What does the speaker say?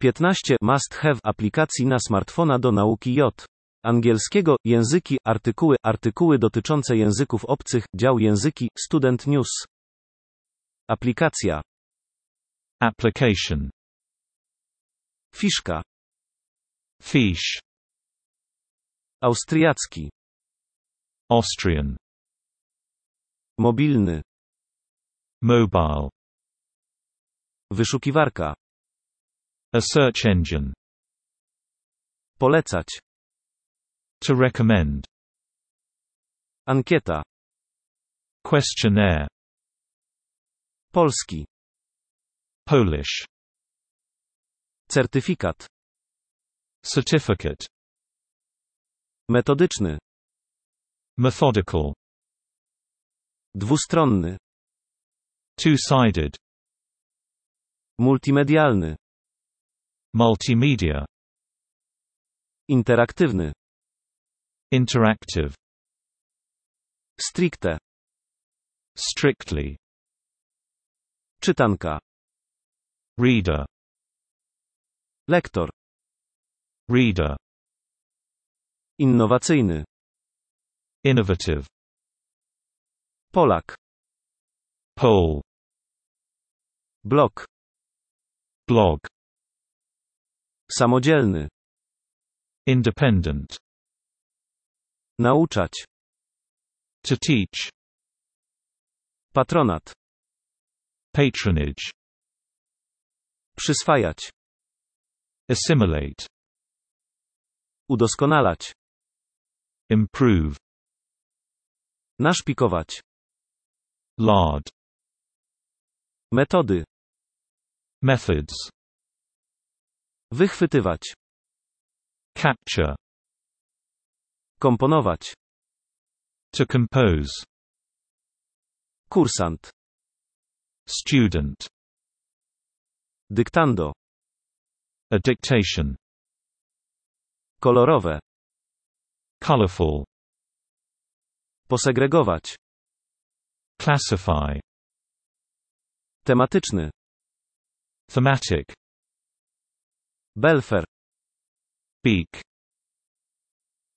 15 must have aplikacji na smartfona do nauki angielskiego, języki, artykuły dotyczące języków obcych, dział języki, Student News. Aplikacja. Application. Fiszka. Fiche. Austriacki. Austrian. Mobilny. Mobile. Wyszukiwarka. A search engine. Polecać. To recommend. Ankieta. Questionnaire. Polski. Polish. Certyfikat. Certificate. Metodyczny. Methodical. Dwustronny. Two-sided. Multimedialny. Multimedia. Interaktywny. Interactive. Stricte. Strictly. Czytanka. Reader. Lektor. Reader. Innowacyjny. Innovative. Polak. Pole. Blog. Blog. Samodzielny. Independent. Nauczać. To teach. Patronat. Patronage. Przyswajać. Assimilate. Udoskonalać. Improve. Naszpikować. Lard. Metody. Methods. Wychwytywać. Capture. Komponować. To compose. Kursant. Student. Dyktando. A dictation. Kolorowe. Colorful. Posegregować. Classify. Tematyczny. Thematic. Belfer. Beak.